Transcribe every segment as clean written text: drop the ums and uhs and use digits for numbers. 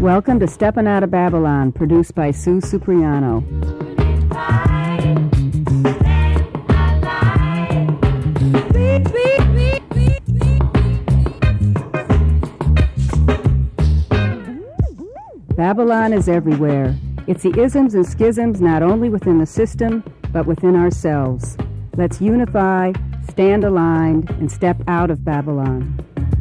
Welcome to Steppin' Out of Babylon, produced by Sue Supriano. Babylon is everywhere. It's the isms and schisms not only within the system, but within ourselves. Let's unify, stand aligned, and step out of Babylon.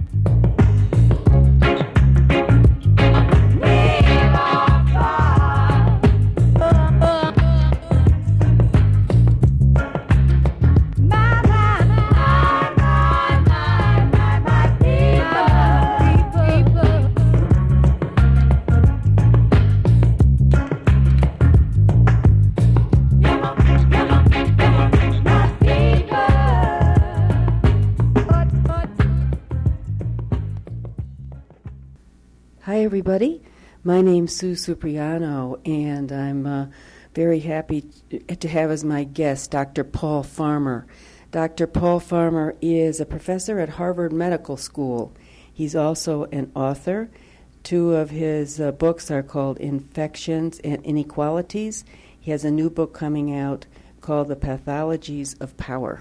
Hi, everybody. My name's Sue Supriano, and I'm very happy to have as my guest Dr. Paul Farmer. Dr. Paul Farmer is a professor at Harvard Medical School. He's also an author. Two of his books are called Infections and Inequalities. He has a new book coming out called The Pathologies of Power.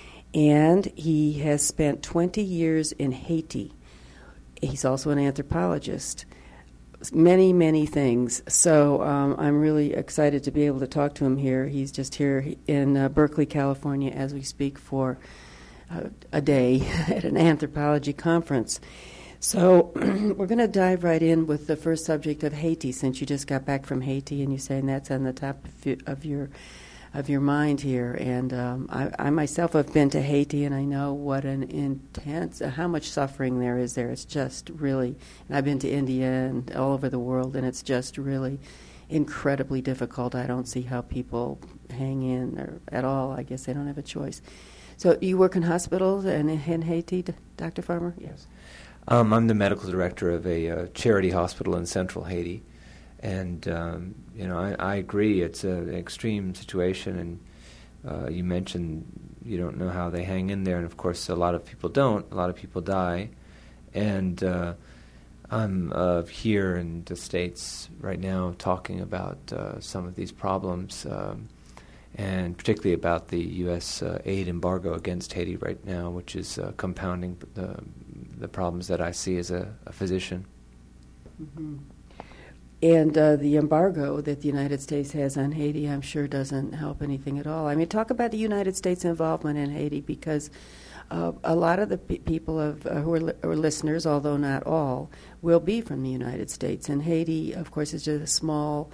And he has spent 20 years in Haiti. He's also an anthropologist. Many, many things. So I'm really excited to be able to talk to him here. He's just here in Berkeley, California, as we speak for a day at an anthropology conference. So we're going to dive right in with the first subject of Haiti, since you just got back from Haiti and you're saying that's on the top of your mind here. And I myself have been to Haiti, and I know what an intense, how much suffering there is there. It's just really, and I've been to India and all over the world, and it's just really incredibly difficult. I don't see how people hang in or at all. I guess they don't have a choice. So you work in hospitals and in Haiti, Dr. Farmer? Yes. I'm the medical director of a charity hospital in central Haiti. And, I agree. It's an extreme situation, and you mentioned you don't know how they hang in there, and of course a lot of people don't. A lot of people die. And I'm here in the States right now talking about some of these problems, and particularly about the U.S. Aid embargo against Haiti right now, which is compounding the problems that I see as a physician. Mm-hmm. And the embargo that the United States has on Haiti, I'm sure, doesn't help anything at all. I mean, talk about the United States' involvement in Haiti, because a lot of the people who are listeners, although not all, will be from the United States. And Haiti, of course, is just a small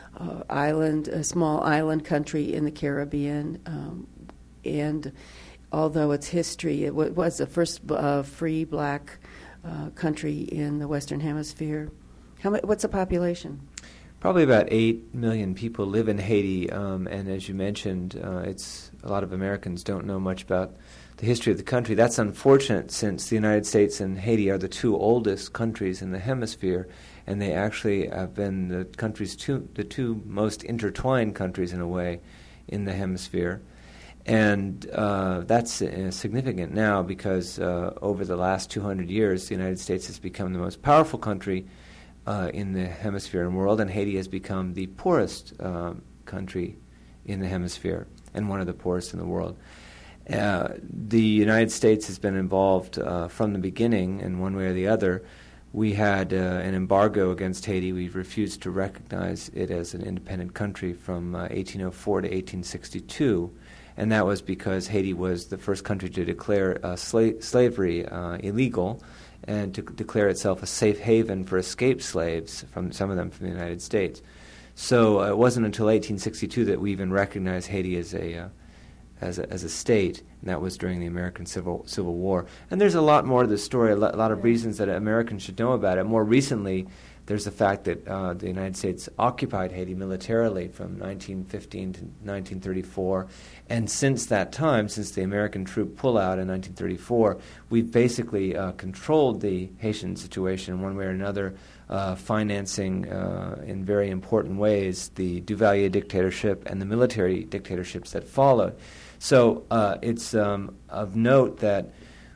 island country in the Caribbean. And although its history, it was the first free black country in the Western Hemisphere. What's the population? Probably about 8 million people live in Haiti, and as you mentioned, it's a lot of Americans don't know much about the history of the country. That's unfortunate, since the United States and Haiti are the two oldest countries in the hemisphere, and they actually have been the two most intertwined countries in a way in the hemisphere. And that's significant now, because over the last 200 years, the United States has become the most powerful country in the hemisphere and world, and Haiti has become the poorest country in the hemisphere and one of the poorest in the world. The United States has been involved from the beginning in one way or the other. We had an embargo against Haiti. We refused to recognize it as an independent country from 1804 to 1862, and that was because Haiti was the first country to declare slavery illegal, and to declare itself a safe haven for escaped slaves, from some of them from the United States. So it wasn't until 1862 that we even recognized Haiti as a state, and that was during the American Civil War. And there's a lot more to the story, a lot of reasons that Americans should know about it. More recently, there's the fact that the United States occupied Haiti militarily from 1915 to 1934, and since that time, since the American troop pullout in 1934, we've basically controlled the Haitian situation in one way or another, financing in very important ways the Duvalier dictatorship and the military dictatorships that followed. So it's of note that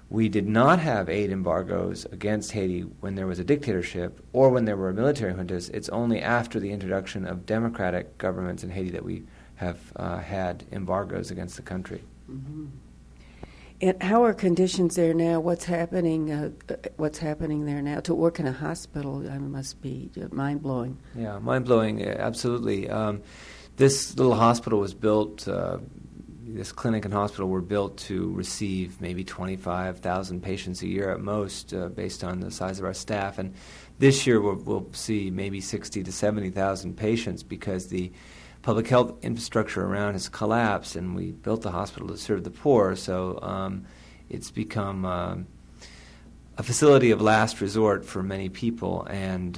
we did not have aid embargoes against Haiti when there was a dictatorship or when there were military juntas. It's only after the introduction of democratic governments in Haiti that we have had embargoes against the country. Mm-hmm. And how are conditions there now? What's happening? What's happening there now? To work in a hospital, must be mind blowing. Yeah, mind blowing. Absolutely. This little hospital was built. This clinic and hospital were built to receive maybe 25,000 patients a year at most, based on the size of our staff. And this year we'll see maybe 60 to 70,000 patients because the public health infrastructure around has collapsed, and we built the hospital to serve the poor. So it's become a facility of last resort for many people, and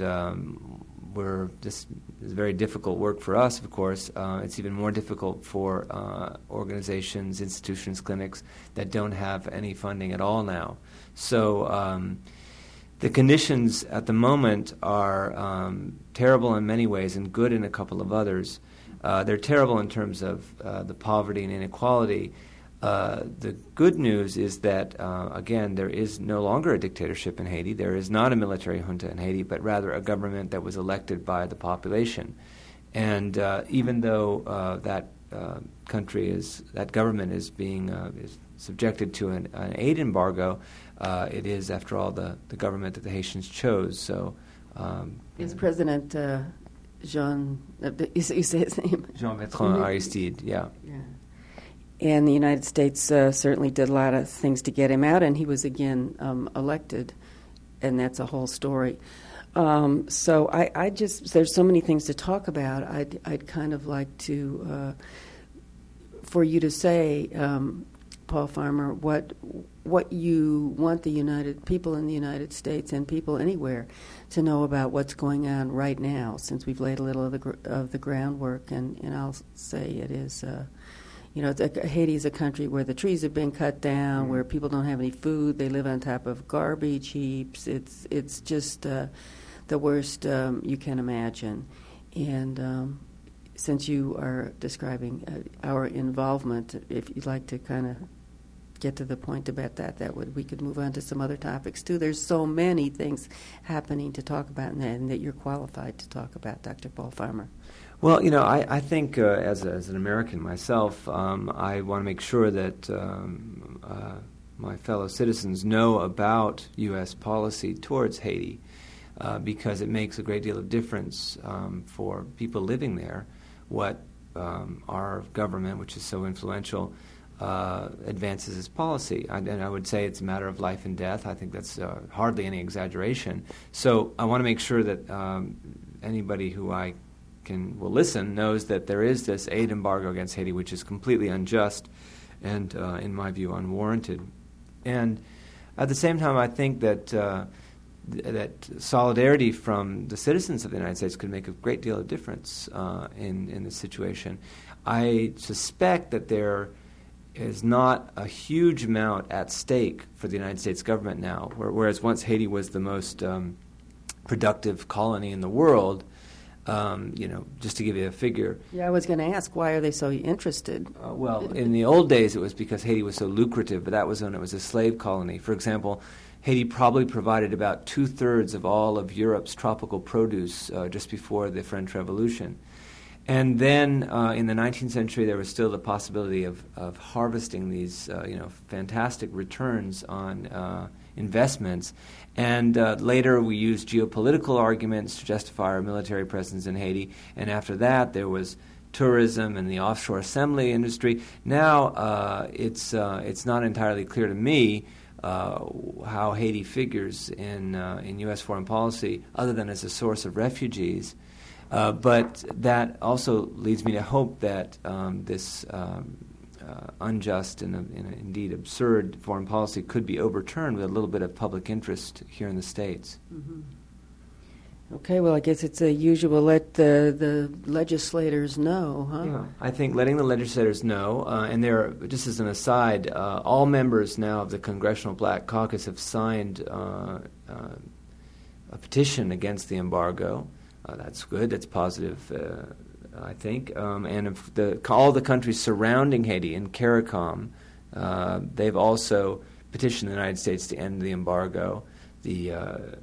it's very difficult work for us, of course. It's even more difficult for organizations, institutions, clinics that don't have any funding at all now. So the conditions at the moment are terrible in many ways and good in a couple of others. They're terrible in terms of the poverty and inequality. The good news is that, again, there is no longer a dictatorship in Haiti. There is not a military junta in Haiti, but rather a government that was elected by the population. And even though that government is being is subjected to an aid embargo, it is, after all, the government that the Haitians chose. So, is President Jean? You say his name? Jean-Bertrand Aristide. Yeah. And the United States certainly did a lot of things to get him out, and he was again elected, and that's a whole story. So I just, there's so many things to talk about. I'd kind of like to, for you to say, Paul Farmer, what you want the people in the United States and people anywhere to know about what's going on right now, since we've laid a little of the groundwork, and I'll say it is. Haiti is a country where the trees have been cut down, where people don't have any food. They live on top of garbage heaps. It's just the worst you can imagine. And since you are describing our involvement, if you'd like to kind of get to the point about that we could move on to some other topics too. There's so many things happening to talk about, and that you're qualified to talk about, Dr. Paul Farmer. Well, I think as an American myself, I want to make sure that my fellow citizens know about U.S. policy towards Haiti, because it makes a great deal of difference for people living there what our government, which is so influential, advances its policy. And I would say it's a matter of life and death. I think that's hardly any exaggeration. So I want to make sure that anybody who will listen knows that there is this aid embargo against Haiti, which is completely unjust and, in my view, unwarranted. And at the same time, I think that that solidarity from the citizens of the United States could make a great deal of difference in this situation. I suspect that there is not a huge amount at stake for the United States government now, whereas once Haiti was the most productive colony in the world. Just to give you a figure. Yeah, I was going to ask, why are they so interested? Well, in the old days, it was because Haiti was so lucrative, but that was when it was a slave colony. For example, Haiti probably provided about 2/3 of all of Europe's tropical produce just before the French Revolution. And then in the 19th century, there was still the possibility of harvesting these fantastic returns on investments. And later we used geopolitical arguments to justify our military presence in Haiti. And after that, there was tourism and the offshore assembly industry. Now it's not entirely clear to me how Haiti figures in U.S. foreign policy, other than as a source of refugees. But that also leads me to hope that this unjust and indeed absurd foreign policy could be overturned with a little bit of public interest here in the States. Mm-hmm. Okay, well, I guess it's a usual let the legislators know, huh? Yeah, I think letting the legislators know, and there, just as an aside, all members now of the Congressional Black Caucus have signed a petition against the embargo. That's good. That's positive, I think. And of all the countries surrounding Haiti in CARICOM, they've also petitioned the United States to end the embargo. The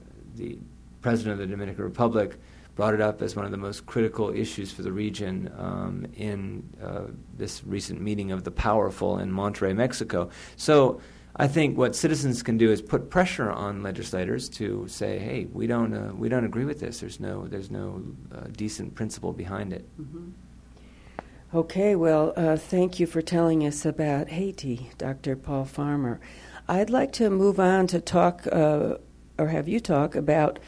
president of the Dominican Republic brought it up as one of the most critical issues for the region in this recent meeting of the powerful in Monterrey, Mexico. So I think what citizens can do is put pressure on legislators to say, "Hey, we don't agree with this. There's no decent principle behind it." Mm-hmm. Okay, well, thank you for telling us about Haiti, Dr. Paul Farmer. I'd like to move on to talk, or have you talk about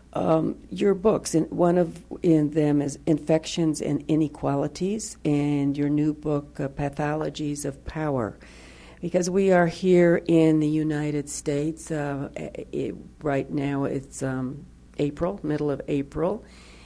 your books. One of them is Infections and Inequalities, and your new book, Pathologies of Power. Because we are here in the United States, right now it's April, middle of April,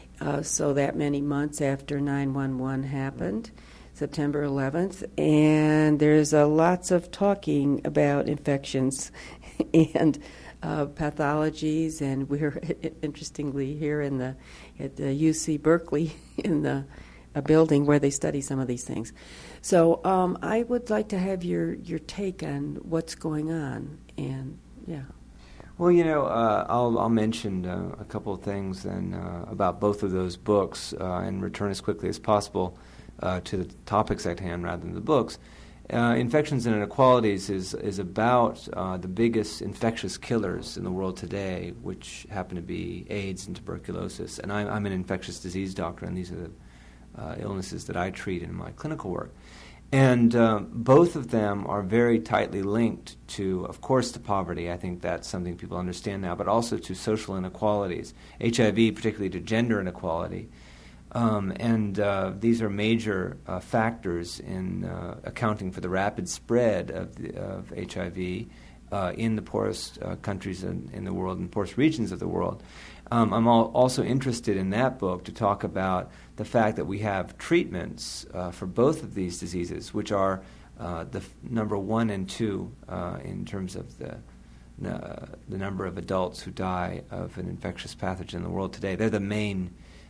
so that many months after 9/11 happened, September 11th, and there's lots of talking about infections and pathologies, and we're interestingly here at the UC Berkeley in the a building where they study some of these things. So I would like to have your take on what's going on, and yeah. Well, I'll mention a couple of things then about both of those books and return as quickly as possible to the topics at hand rather than the books. Infections and Inequalities is about the biggest infectious killers in the world today, which happen to be AIDS and tuberculosis. And I'm an infectious disease doctor, and these are the illnesses that I treat in my clinical work. And both of them are very tightly linked to, of course, to poverty. I think that's something people understand now, but also to social inequalities, HIV, particularly to gender inequality. And these are major factors in accounting for the rapid spread of HIV in the poorest countries in the world and poorest regions of the world. I'm also interested in that book to talk about the fact that we have treatments for both of these diseases, which are the number 1 and 2 in terms of the number of adults who die of an infectious pathogen in the world today. They're the main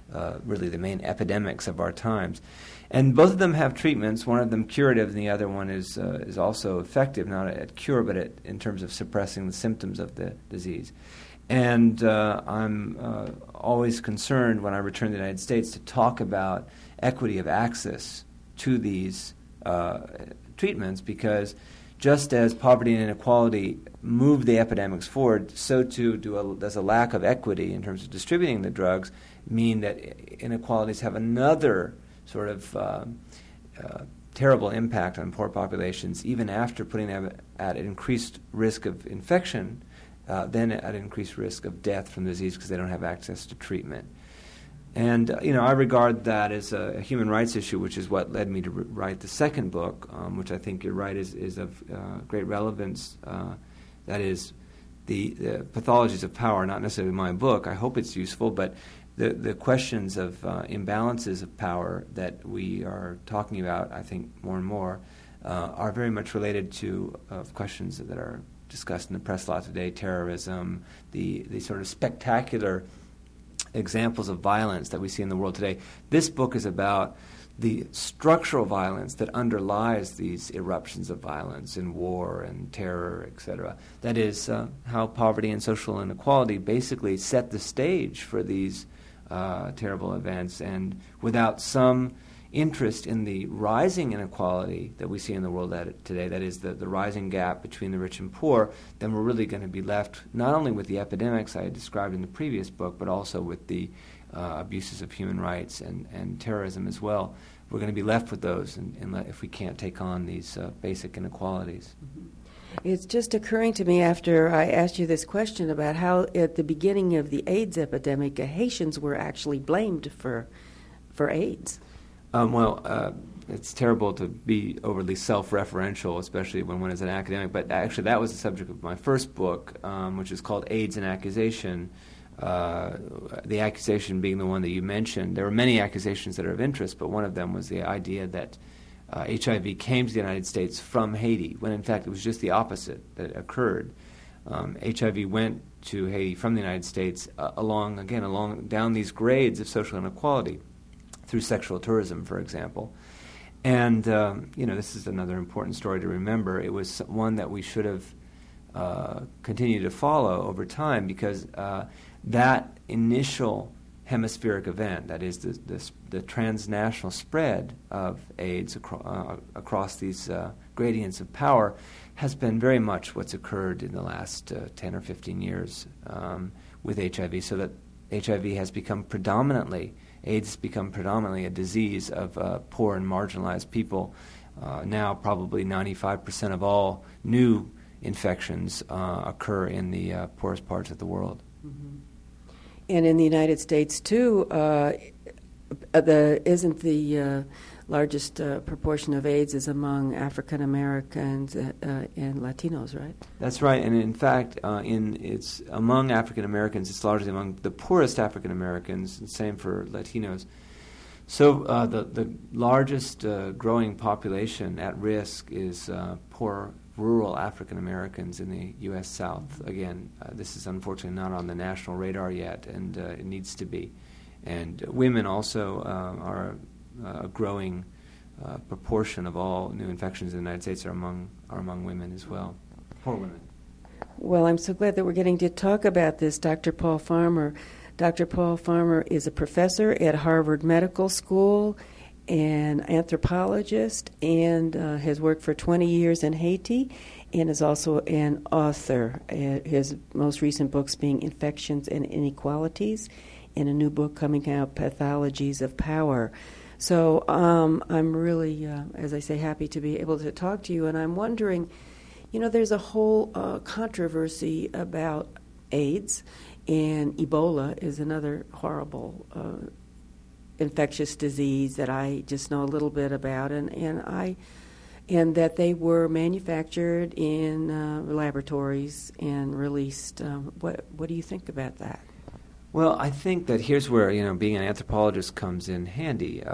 epidemics of our times. And both of them have treatments, one of them curative and the other one is also effective, not at cure, but in terms of suppressing the symptoms of the disease. And I'm always concerned when I return to the United States to talk about equity of access to these treatments, because just as poverty and inequality move the epidemics forward, so too does a lack of equity in terms of distributing the drugs mean that inequalities have another sort of terrible impact on poor populations, even after putting them at increased risk of infection, then at increased risk of death from disease because they don't have access to treatment. And, I regard that as a human rights issue, which is what led me to write the second book, which I think you're right is of great relevance. That is the Pathologies of Power, not necessarily my book. I hope it's useful, but the questions of imbalances of power that we are talking about, I think, more and more, are very much related to questions that are discussed in the press a lot today: terrorism, the sort of spectacular examples of violence that we see in the world today. This book is about the structural violence that underlies these eruptions of violence in war and terror, etc. That is how poverty and social inequality basically set the stage for these terrible events. And without some interest in the rising inequality that we see in the world today, that is the rising gap between the rich and poor, then we're really going to be left not only with the epidemics I had described in the previous book, but also with the abuses of human rights and terrorism as well. We're going to be left with those if we can't take on these basic inequalities. It's just occurring to me after I asked you this question about how at the beginning of the AIDS epidemic, Haitians were actually blamed for AIDS. It's terrible to be overly self-referential, especially when one is an academic, but actually that was the subject of my first book, which is called AIDS and Accusation, the accusation being the one that you mentioned. There were many accusations that are of interest, but one of them was the idea that HIV came to the United States from Haiti, when in fact it was just the opposite that occurred. HIV went to Haiti from the United States along down these grades of social inequality, through sexual tourism, for example. And, this is another important story to remember. It was one that we should have continue to follow over time, because that initial hemispheric event, that is the transnational spread of AIDS across these gradients of power, has been very much what's occurred in the last 10 or 15 years with HIV, so that HIV has become predominantly, AIDS has become predominantly a disease of poor and marginalized people. Now probably 95% of all new infections occur in the poorest parts of the world. Mm-hmm. And in the United States, too, isn't the largest proportion of AIDS is among African Americans and Latinos, right? That's right, and in fact, it's among African Americans. It's largely among the poorest African Americans, and same for Latinos. So the largest growing population at risk is poor rural African Americans in the U.S. South. Again, this is unfortunately not on the national radar yet, and it needs to be. And women also are a growing proportion of all new infections in the United States are among women as well, poor women. Well, I'm so glad that we're getting to talk about this, Dr. Paul Farmer. Dr. Paul Farmer is a professor at Harvard Medical School, an anthropologist, and has worked for 20 years in Haiti, and is also an author. His most recent books being Infections and Inequalities, and a new book coming out, Pathologies of Power. So I'm really, as I say, happy to be able to talk to you, and I'm wondering, there's a whole controversy about AIDS, and Ebola is another horrible infectious disease that I just know a little bit about, and that they were manufactured in laboratories and released. What do you think about that? Well, I think that here's where being an anthropologist comes in handy.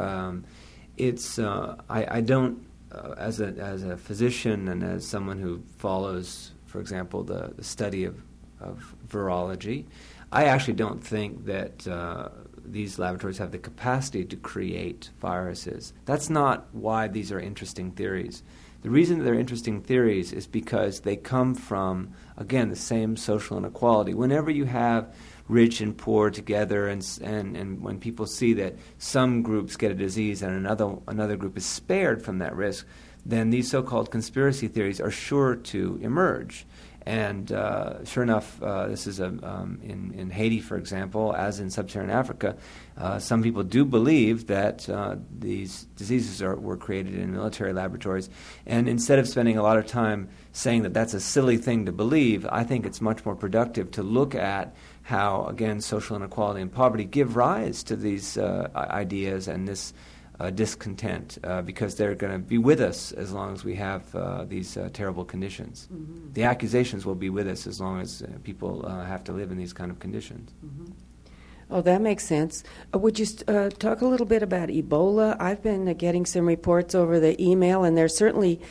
I don't as a physician and as someone who follows, for example, the study of virology, I actually don't think that these laboratories have the capacity to create viruses. That's not why these are interesting theories. The reason they're interesting theories is because they come from, again, the same social inequality. Whenever you have rich and poor together, and when people see that some groups get a disease and another group is spared from that risk, then these so-called conspiracy theories are sure to emerge. And sure enough, this is in Haiti, for example, as in sub-Saharan Africa, some people do believe that these diseases were created in military laboratories. And instead of spending a lot of time saying that that's a silly thing to believe, I think it's much more productive to look at how, again, social inequality and poverty give rise to these ideas and this discontent, because they're going to be with us as long as we have these terrible conditions. Mm-hmm. The accusations will be with us as long as people have to live in these kind of conditions. Mm-hmm. Oh, that makes sense. Would you talk a little bit about Ebola? I've been getting some reports over the email, and there's certainly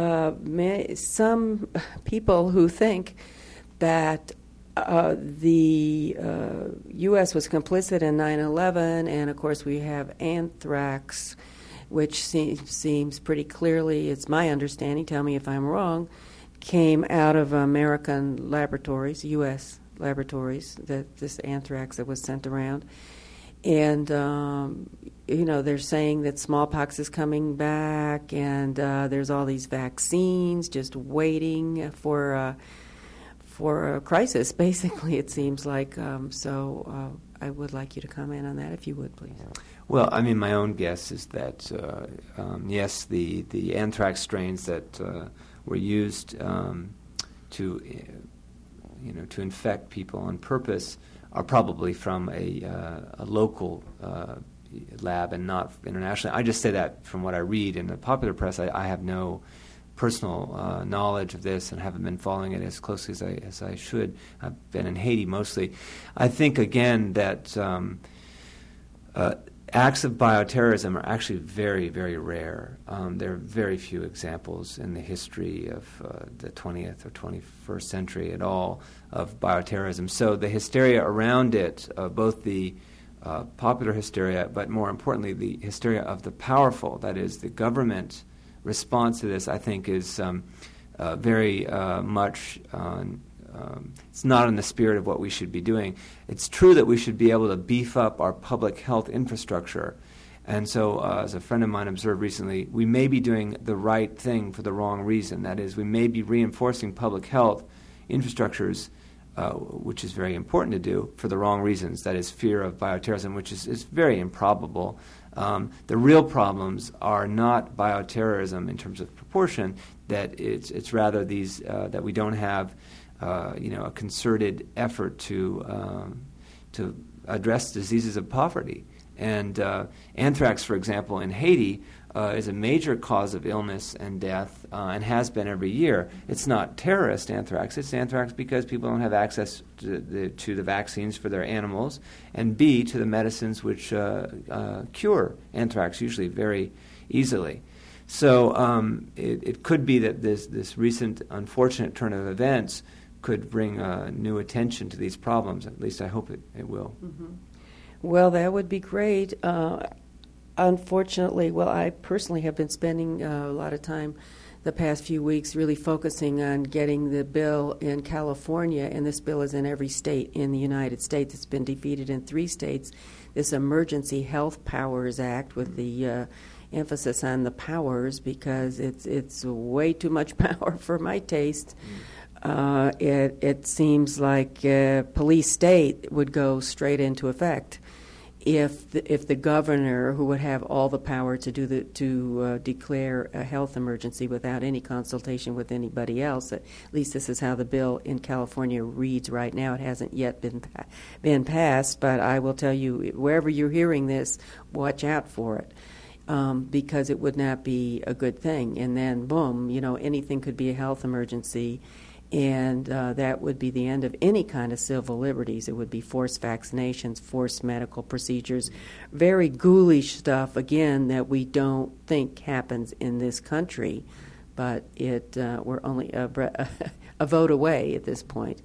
some people who think that the U.S. was complicit in 9/11, and of course we have anthrax, which seems pretty clearly, it's my understanding, tell me if I'm wrong, came out of American laboratories, U.S. laboratories, that this anthrax that was sent around. And, they're saying that smallpox is coming back, and there's all these vaccines just waiting for a crisis, basically, it seems like. So I would like you to comment on that, if you would, please. Well, I mean, my own guess is that, yes, the anthrax strains that were used to infect people on purpose are probably from a local lab and not internationally. I just say that from what I read in the popular press. I have no personal knowledge of this and haven't been following it as closely as I should. I've been in Haiti mostly. I think, again, that acts of bioterrorism are actually very, very rare. There are very few examples in the history of the 20th or 21st century at all of bioterrorism. So the hysteria around it, both the popular hysteria, but more importantly the hysteria of the powerful, that is the government response to this, I think, is very much. It's not in the spirit of what we should be doing. It's true that we should be able to beef up our public health infrastructure. And so, as a friend of mine observed recently, we may be doing the right thing for the wrong reason. That is, we may be reinforcing public health infrastructures, which is very important to do, for the wrong reasons. That is, fear of bioterrorism, which is very improbable. The real problems are not bioterrorism in terms of proportion. That it's rather these that we don't have a concerted effort to address diseases of poverty. And anthrax, for example, in Haiti is a major cause of illness and death and has been every year. It's not terrorist anthrax. It's anthrax because people don't have access to the vaccines for their animals, and B, to the medicines which cure anthrax, usually very easily. So it could be that this recent unfortunate turn of events could bring new attention to these problems. At least I hope it will. Mm-hmm. Well, that would be great. Unfortunately, I personally have been spending a lot of time the past few weeks really focusing on getting the bill in California, and this bill is in every state in the United States. It's been defeated in 3 states. This Emergency Health Powers Act, with the emphasis on the powers, because it's way too much power for my taste. It seems like police state would go straight into effect if the governor, who would have all the power to declare a health emergency without any consultation with anybody else. At least this is how the bill in California reads right now. It hasn't yet been passed, but I will tell you, wherever you're hearing this, watch out for it. Because it would not be a good thing. And then, boom, anything could be a health emergency, and that would be the end of any kind of civil liberties. It would be forced vaccinations, forced medical procedures, very ghoulish stuff, again, that we don't think happens in this country, but we're only a vote away at this point.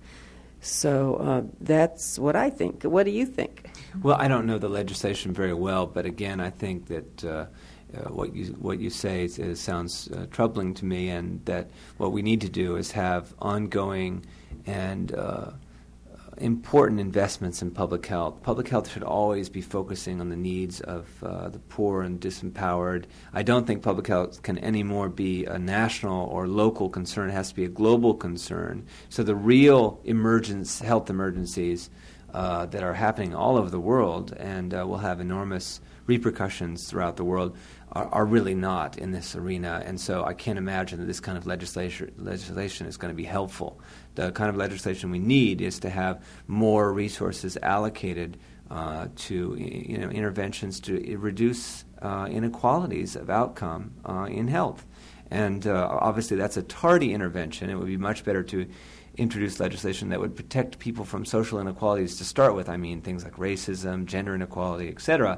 So that's what I think. What do you think? Well, I don't know the legislation very well, but again, I think that what you say sounds troubling to me, and that what we need to do is have ongoing and important investments in public health. Public health should always be focusing on the needs of the poor and disempowered. I don't think public health can anymore be a national or local concern. It has to be a global concern. So the real health emergencies that are happening all over the world and will have enormous repercussions throughout the world are really not in this arena. And so I can't imagine that this kind of legislation is going to be helpful. The kind of legislation we need is to have more resources allocated to interventions to reduce inequalities of outcome in health. And obviously that's a tardy intervention. It would be much better to introduce legislation that would protect people from social inequalities to start with. I mean, things like racism, gender inequality, etc.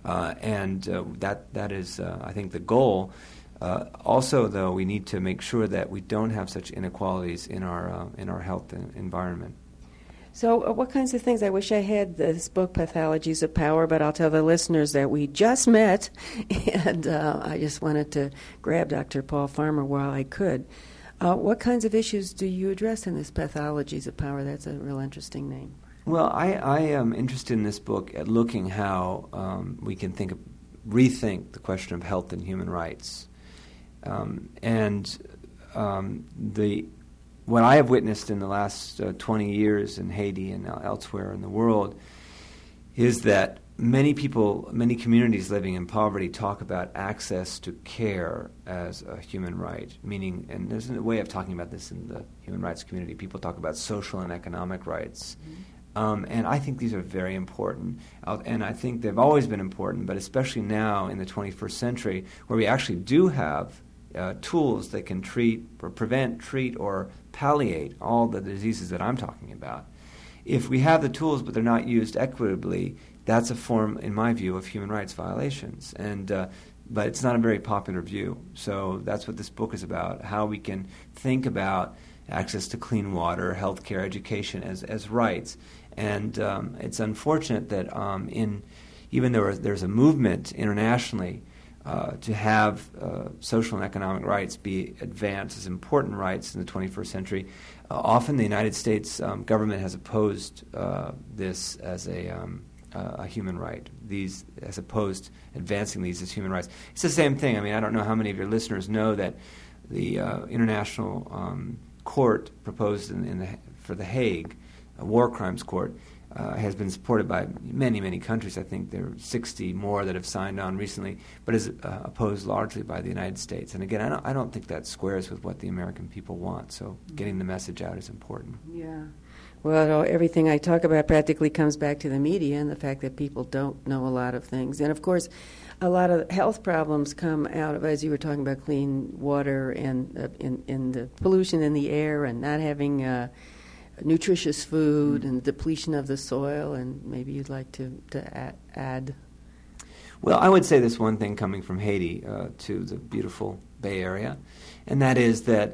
That is, I think, the goal. Also, though, we need to make sure that we don't have such inequalities in our health environment. So what kinds of things? I wish I had this book, Pathologies of Power, but I'll tell the listeners that we just met, and I just wanted to grab Dr. Paul Farmer while I could. What kinds of issues do you address in this Pathologies of Power? That's a real interesting name. Well, I am interested in this book at looking how we can rethink the question of health and human rights. What I have witnessed in the last 20 years in Haiti and elsewhere in the world is that many communities living in poverty talk about access to care as a human right, meaning, and there's a way of talking about this in the human rights community, people talk about social and economic rights. And I think these are very important, and I think they've always been important, but especially now in the 21st century, where we actually do have tools that can prevent, treat, or palliate all the diseases that I'm talking about. If we have the tools but they're not used equitably, that's a form, in my view, of human rights violations. But it's not a very popular view. So that's what this book is about, how we can think about access to clean water, healthcare, education as rights. And it's unfortunate that even though there's a movement internationally to have social and economic rights be advanced as important rights in the 21st century. Often the United States government has opposed this as a human right, these as opposed advancing these as human rights. It's the same thing. I mean, I don't know how many of your listeners know that the International Court proposed for The Hague, a war crimes court, has been supported by many, many countries. I think there are 60 more that have signed on recently, but is opposed largely by the United States. And again, I don't think that squares with what the American people want, so getting the message out is important. Yeah. Well, everything I talk about practically comes back to the media and the fact that people don't know a lot of things. And, of course, a lot of health problems come out of, as you were talking about, clean water and in the pollution in the air and not having nutritious food and depletion of the soil, and maybe you'd like to add. Well, I would say this one thing coming from Haiti to the beautiful Bay Area, and that is that,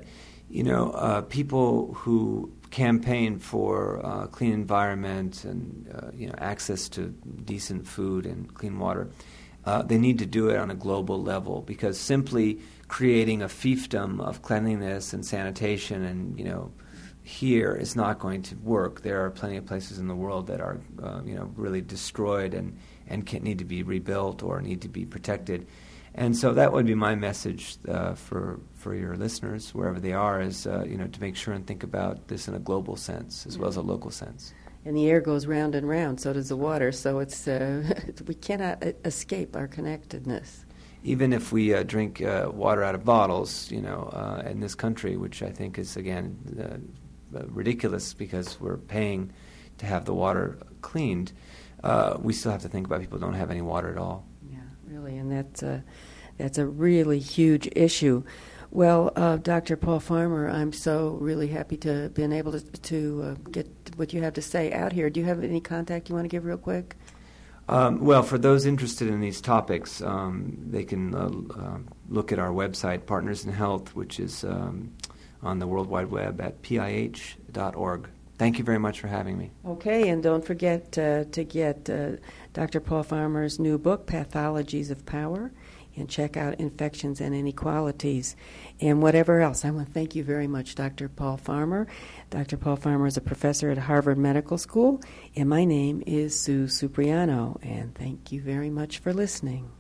people who campaign for clean environment and access to decent food and clean water, they need to do it on a global level, because simply creating a fiefdom of cleanliness and sanitation and here is not going to work. There are plenty of places in the world that are, really destroyed and need to be rebuilt or need to be protected. And so that would be my message for your listeners, wherever they are, is to make sure and think about this in a global sense as well as a local sense. And the air goes round and round, so does the water. So it's we cannot escape our connectedness. Even if we drink water out of bottles, in this country, which I think is, again, ridiculous because we're paying to have the water cleaned, we still have to think about people who don't have any water at all. Yeah, really, and that's a really huge issue. Well, Dr. Paul Farmer, I'm so really happy to have been able to get what you have to say out here. Do you have any contact you want to give real quick? Well, for those interested in these topics, they can look at our website, Partners in Health, which is on the World Wide Web at pih.org. Thank you very much for having me. Okay, and don't forget to get Dr. Paul Farmer's new book, Pathologies of Power, and check out Infections and Inequalities and whatever else. I want to thank you very much, Dr. Paul Farmer. Dr. Paul Farmer is a professor at Harvard Medical School, and my name is Sue Supriano, and thank you very much for listening.